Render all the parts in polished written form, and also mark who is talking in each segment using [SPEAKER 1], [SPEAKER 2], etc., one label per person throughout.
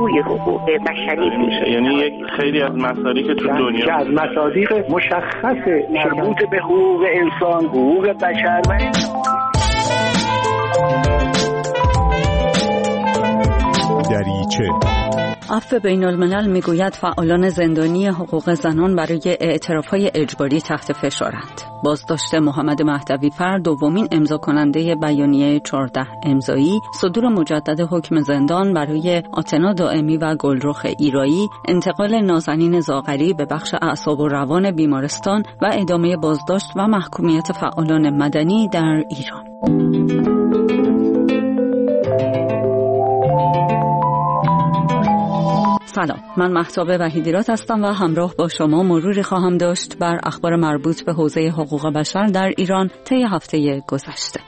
[SPEAKER 1] جوی حقوق بشری میشه.
[SPEAKER 2] یعنی یک خیلی از مصادیق که تو دنیا
[SPEAKER 3] که از مصادیق مشخص مربوط به حقوق انسان، حقوق بشر و
[SPEAKER 4] دریچه.
[SPEAKER 5] عفو بین الملل میگوید فعالان زندانی حقوق زنان برای اعتراف‌های اجباری تحت فشارند. بازداشت محمد مهدوی‌فر دومین امضا کننده بیانیه 14 امضایی، صدور مجدد حکم زندان برای آتنا دائمی و گلرخ ایرایی، انتقال نازنین زاغری به بخش اعصاب و روان بیمارستان و ادامه بازداشت و محکومیت فعالان مدنی در ایران. سلام، من مهتاب وحیدیرات هستم و همراه با شما مروری خواهم داشت بر اخبار مربوط به حوزه حقوق بشر در ایران طی هفته گذشته.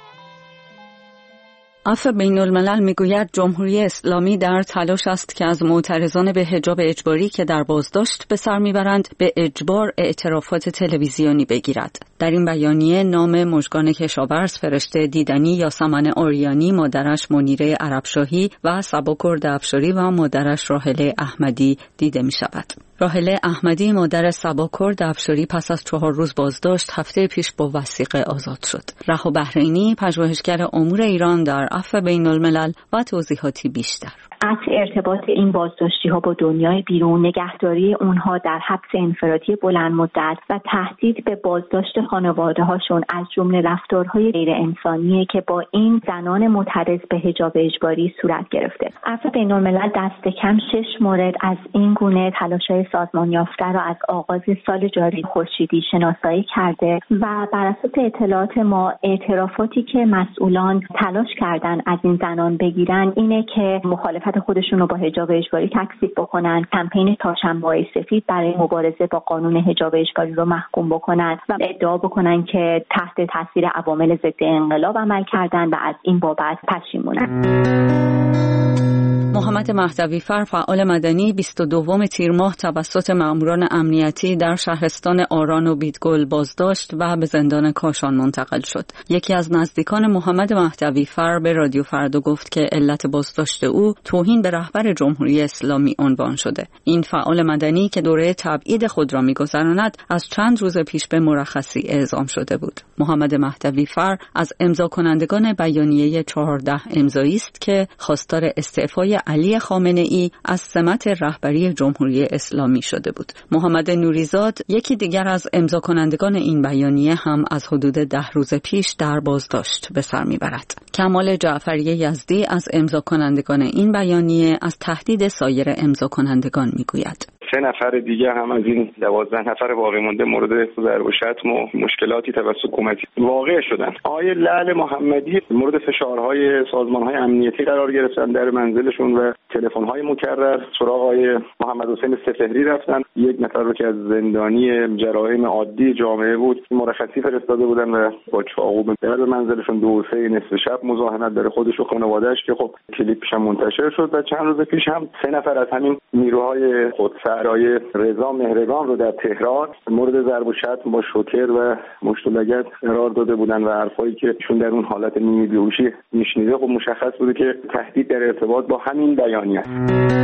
[SPEAKER 5] عفو بین الملل میگوید جمهوری اسلامی در تلاش است که از معترضان به حجاب اجباری که در بازداشت به سر میبرند به اجبار اعترافات تلویزیونی بگیرد. در این بیانیه نام مژگان کشاورز فرشته دیدنی یاسمن آریانی، مادرش منیره عربشاهی و صباکرد افشاری و مادرش راحله احمدی دیده می شود. راحله احمدی مادر صباکرد افشاری پس از 4 روز بازداشت هفته پیش با وثیقه آزاد شد. رها بحرینی، پژوهشگر امور ایران در عفو بین الملل و توضیحاتی بیشتر.
[SPEAKER 6] قطع ارتباط این بازداشتی‌ها با دنیای بیرون، نگهداری اونها در حبس انفرادی بلند مدت و تهدید به بازداشت خانواده‌هاشون از جمله رفتارهای غیر انسانیه که با این زنان معترض به حجاب اجباری صورت گرفته. عفو بین الملل دست کم 6 مورد از این گونه تلاش‌های سازمان یافته را از آغاز سال جاری خورشیدی شناسایی کرده و بر اساس اطلاعات ما اعترافاتی که مسئولان تلاش کردن از این زنان بگیرن اینه که مخالفت خودشون رو با حجاب اجباری تکذیب بکنن، کمپین تاشنبه‌های سفید برای مبارزه با قانون حجاب اجباری رو محکوم بکنن و ادعا بکنن که تحت تاثیر عوامل ضد انقلاب عمل کردن و از این بابت پشیمونن.
[SPEAKER 5] محمد مهدوی‌فر فعال مدنی 22 تیر ماه توسط ماموران امنیتی در شهرستان آران و بیدگل بازداشت و به زندان کاشان منتقل شد. یکی از نزدیکان محمد مهدوی‌فر به رادیو فردا گفت که علت بازداشت او توهین به رهبر جمهوری اسلامی عنوان شده. این فعال مدنی که دوره تبعید خود را می‌گذراند از چند روز پیش به مرخصی اعزام شده بود. محمد مهدوی‌فر از امضا کنندگان بیانیه 14 امضایی است که خواستار استعفای علی خامنه‌ای از سمت رهبری جمهوری اسلامی شده بود. محمد نوریزاد، یکی دیگر از امضا کنندگان این بیانیه، هم از حدود 10 روز پیش در بازداشت به سر میبرد. کمال جعفری یزدی از امضا کنندگان این بیانیه از تهدید سایر امضا کنندگان میگوید.
[SPEAKER 7] 3 نفر دیگه هم از این 12 نفر باقی مونده مورد ضرب و شتم و مشکلاتی توسط حکومتی واقع شدن. آقای لعل محمدی مورد فشارهای سازمان‌های امنیتی قرار گرفتن، در منزلشون و تلفن‌های مکرر سراغ آقای محمد حسین سپهری رفتن. یک نفر رو که از زندانی جرایم عادی جامعه بود مرخصی فرستاده بودن و با چاقو به منزلشون 2-3 نصف شب مزاحمت داره خودش و خانواده‌اش که خب کلیپش هم منتشر شد. و چند روز پیش هم 3 نفر از همین نیروهای خودسر برای رضا مهرگان رو در تهران مورد ضرب و شتم با شوکر و مشت و لگد قرار داده بودن و حرفایی که ایشون در اون حالت نیمه بیهوشی میشنیده خب مشخص بوده که تهدید در ارتباط با همین بیانیه است.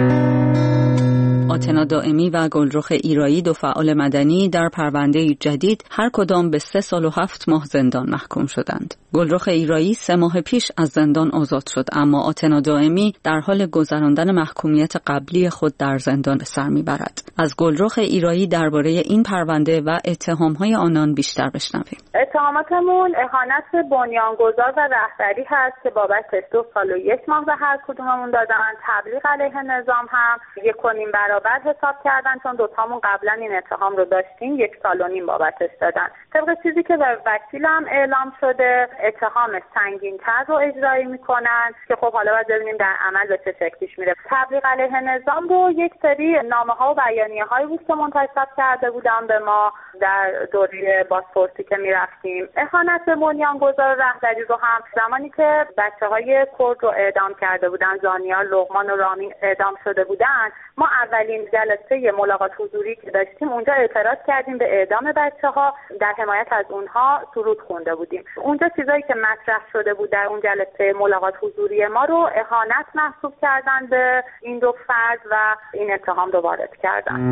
[SPEAKER 5] آتنا دائمی و گلرخ ایرایی، 2 فعال مدنی، در پرونده جدید هر کدام به 3 سال و 7 ماه زندان محکوم شدند. گلرخ ایرایی 3 ماه پیش از زندان آزاد شد، اما آتنا دائمی در حال گذراندن محکومیت قبلی خود در زندان به سر میبرد. از گلرخ ایرایی درباره این پرونده و اتهام‌های آنان بیشتر بشنویم.
[SPEAKER 8] اتهاماتمون اهانت بنیانگذار و رهبری هست که بابتش 2 سال و 1 ماه به هر کدوممون دادن. تبلیغ علیه نظام هم 1.5 برابر حساب کردن، چون دوتامون قبلا این اتهام رو داشتیم 1 سال و نیم بابتش دادن. طبق چیزی که به وکیلم اعلام شده اتهام سنگین‌تر رو اجرایی میکنن که خب حالا باید ببینیم در عمل به چه شکل پیش میره. تبلیغ علیه نظام رو یک سری نامه‌ها و بیانیه‌هایی بود که منتشر کرده بودن به ما در دوره بازپرسی که میرفتیم. اهانت به بنیانگذار رهبری رو هم زمانی که بچه‌های کرد رو اعدام کرده بودن، زانیار، لقمان و رامین اعدام شده بودن، ما اولین جلسه ملاقات حضوری که داشتیم اونجا اعتراض کردیم به اعدام بچه‌ها، در حمایت از اونها سرود خونده بودیم. اونجا چیزایی که مطرح شده بود در اون جلسه ملاقات حضوری ما رو اهانت محسوب کردن به این دو فرد و این اتهام رو وارد کردن.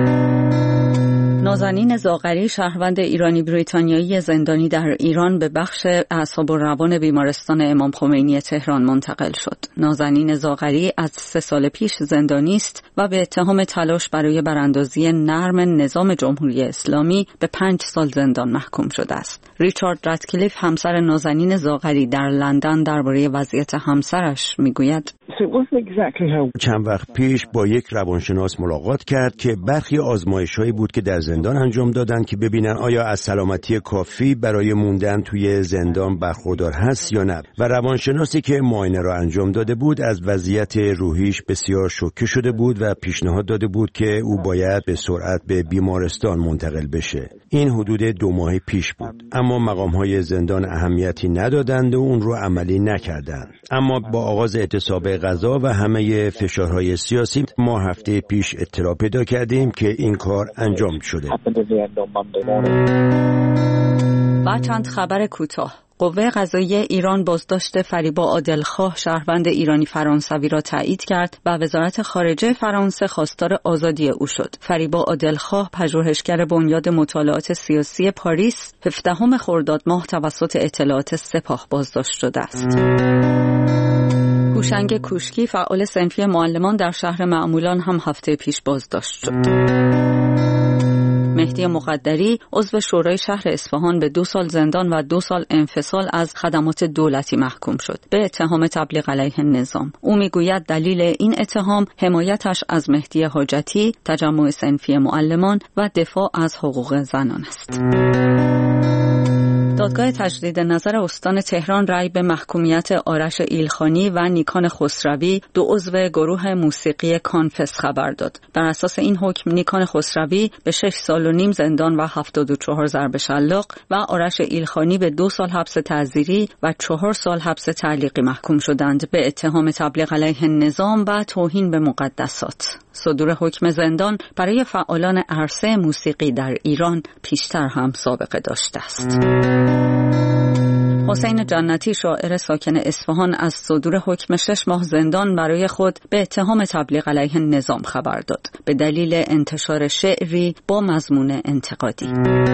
[SPEAKER 5] نازنین زاغری، شهروند ایرانی بریتانیایی زندانی در ایران، به بخش اعصاب و روان بیمارستان امام خمینی تهران منتقل شد. نازنین زاغری از 3 سال پیش زندانی است و به اتهام تلاش برای براندازی نرم نظام جمهوری اسلامی به 5 سال زندان محکوم شده است. ریچارد راتکلیف، همسر نازنین زاغری، در لندن درباره وضعیت همسرش میگوید:
[SPEAKER 9] چند وقت پیش با یک روانشناس ملاقات کرد که برخی آزمایش‌هایی بود که در زندان انجام دادن که ببینن آیا از سلامتی کافی برای موندن توی زندان برخوردار هست یا نه. و روانشناسی که معاینه را انجام داده بود از وضعیت روحیش بسیار شوکه شده بود و پیشنهاد داده بود که او باید به سرعت به بیمارستان منتقل بشه. این حدود 2 ماه پیش بود، اما مقام‌های زندان اهمیتی ندادند و اون رو عملی نکردند. اما با آغاز اعتصاب غذا و همه فشارهای سیاسی ما هفته پیش اطلاع پیدا کردیم که این کار انجام شده.
[SPEAKER 5] و چند خبر کوتاه. قوه قضاییه ایران بازداشت فریبا عادلخواه، شهروند ایرانی فرانسوی را تایید کرد و وزارت خارجه فرانسه خواستار آزادی او شد. فریبا عادلخواه پژوهشگر بنیاد مطالعات سیاسی پاریس 17 خرداد ماه توسط اطلاعات سپاه بازداشت شده است. هوشنگ کوشکی، فعال صنفی معلمان در شهر معمولان، هم هفته پیش بازداشت شد. مهدی مقدری، عضو شورای شهر اصفهان، به 2 سال زندان و 2 سال انفصال از خدمات دولتی محکوم شد به اتهام تبلیغ علیه نظام. او میگوید دلیل این اتهام حمایتش از مهدی حاجتی، تجمع صنفی معلمان و دفاع از حقوق زنان است. دادگاه تجدید نظر استان تهران رأی به محکومیت آرش ایلخانی و نیکان خسروی، 2 عضو گروه موسیقی کانفس خبر داد. بر اساس این حکم نیکان خسروی به 6 سال و نیم زندان و 74 ضرب شلاق و آرش ایلخانی به 2 سال حبس تعزیری و 4 سال حبس تعلیقی محکوم شدند به اتهام تبلیغ علیه نظام و توهین به مقدسات. صدور حکم زندان برای فعالان عرصه موسیقی در ایران پیشتر هم سابقه داشته است. حسین جنتی، شاعر ساکن اصفهان، از صدور حکم 6 ماه زندان برای خود به اتهام تبلیغ علیه نظام خبر داد به دلیل انتشار شعری با مضمون انتقادی.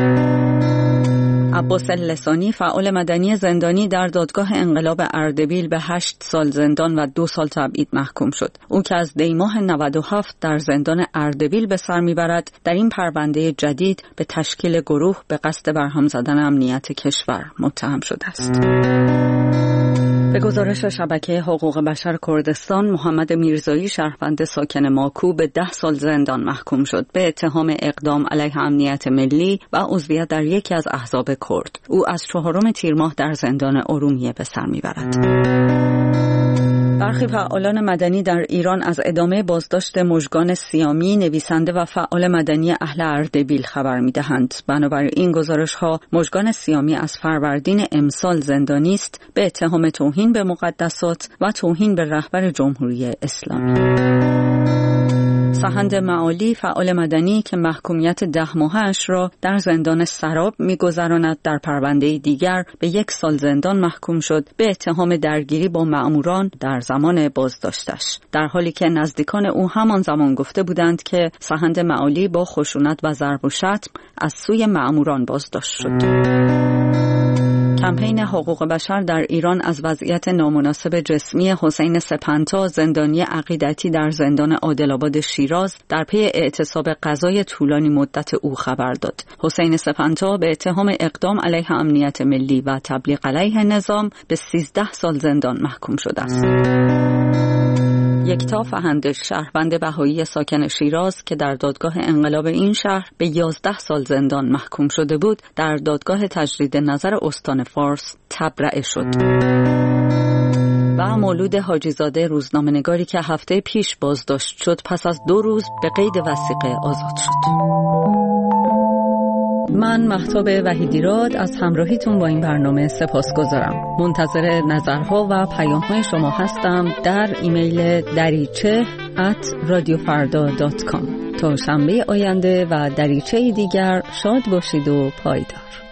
[SPEAKER 5] عباس لسانی، فعال مدنی زندانی، در دادگاه انقلاب اردبیل به 8 سال زندان و 2 سال تبعید محکوم شد. او که از دی ماه 97 در زندان اردبیل به سر میبرد، در این پرونده جدید به تشکیل گروه به قصد برهم زدن امنیت کشور متهم شده است. به گزارش شبکه حقوق بشر کردستان، محمد میرزایی، شهروند ساکن ماکو، به 10 سال زندان محکوم شد به اتهام اقدام علیه امنیت ملی و عضویت در یکی از احزاب کرد. او از 4 تیر ماه در زندان ارومیه به سر میبرد. برخی فعالان مدنی در ایران از ادامه بازداشت مژگان سیامی، نویسنده و فعال مدنی اهل اردبیل خبر می‌دهند. بنابراین گزارش‌ها مژگان سیامی از فروردین امسال زندانی است به اتهام توهین به مقدسات و توهین به رهبر جمهوری اسلامی. سهند معالی، فعال مدنی که محکومیت 10 ماهش را در زندان سراب می‌گذراند، در پرونده دیگر به 1 سال زندان محکوم شد به اتهام درگیری با مأموران در زمان بازداشتش، در حالی که نزدیکان او همان زمان گفته بودند که سهند معالی با خشونت و ضرب و شتم از سوی مأموران بازداشت شد. کمپین حقوق بشر در ایران از وضعیت نامناسب جسمی حسین سپنتا، زندانی عقیدتی در زندان عادل‌آباد شیراز، در پی اعتصاب غذای طولانی مدت او خبر داد. حسین سپنتا به اتهام اقدام علیه امنیت ملی و تبلیغ علیه نظام به 13 سال زندان محکوم شده است. یکتا فهندش، شهروند بهایی ساکن شیراز که در دادگاه انقلاب این شهر به 11 سال زندان محکوم شده بود، در دادگاه تجدید نظر استان فارس تبرئه شد. و مولود حاجیزاده، روزنامه‌نگاری که هفته پیش بازداشت شد، پس از 2 روز به قید وثیقه آزاد شد. من مهتاب وحیدیراد از همراهیتون با این برنامه سپاسگزارم. منتظر نظرها و پیام‌های شما هستم در ایمیل دریچه radiofarda.com. تا شنبه آینده و دریچه دیگر شاد باشید و پایدار.